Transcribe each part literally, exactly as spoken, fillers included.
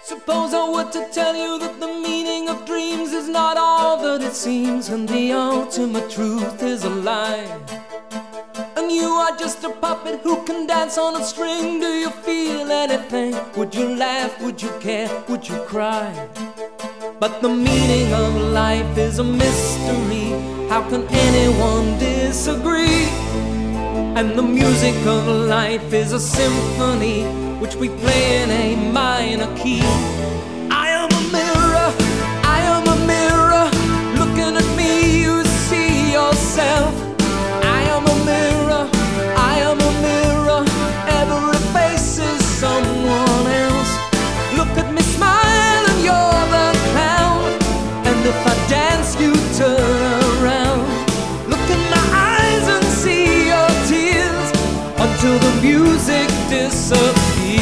Suppose I were to tell you that the meaning of dreams is not all that it seems, and the ultimate truth is a lie, and you are just a puppet who can dance on a string. Do you feel anything? Would you laugh? Would you care? Would you cry? But the meaning of life is a mystery. How can anyone disagree? And the music of life is a symphony which we play in a minor key. I am a mirror, I am a mirror. Looking at me you see yourself. I am a mirror, I am a mirror. Every face is someone else. Look at me smile and you're the clown, and if I dance you turn around. Look in my eyes and see your tears until the music disappears.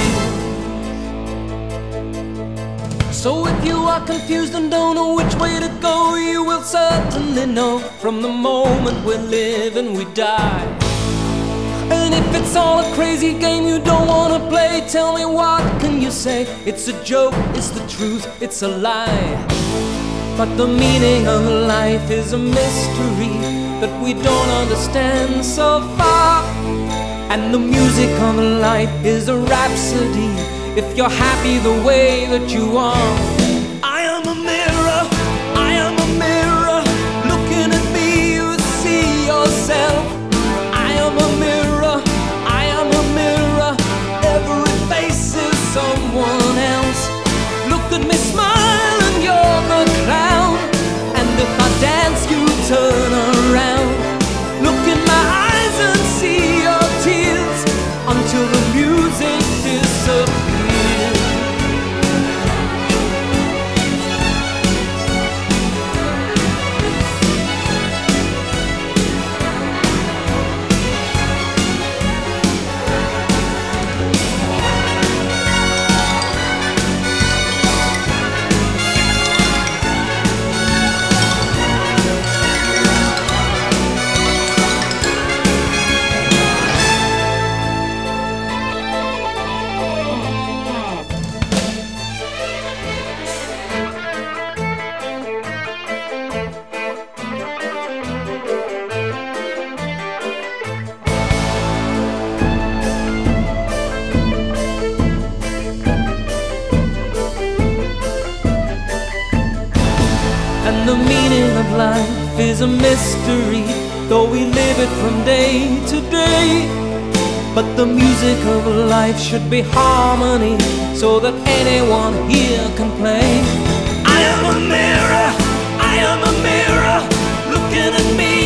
So if you are confused and don't know which way to go, you will certainly know from the moment we live and we die. And if it's all a crazy game you don't wanna play, tell me what can you say? It's a joke, it's the truth, it's a lie. But the meaning of life is a mystery that we don't understand so far. And the music of life is a rhapsody if you're happy the way that you are. I am a mirror, I am a mirror. Looking at me you see yourself. I am a mirror, I am a mirror. Every face is someone else. Look at me smile and you're the clown, and if I dance you turn around. Look in my eyes and see your tears until the music disappears. And the meaning of life is a mystery, though we live it from day to day. But the music of life should be harmony, so that anyone here can play. I am a mirror, I am a mirror. Looking at me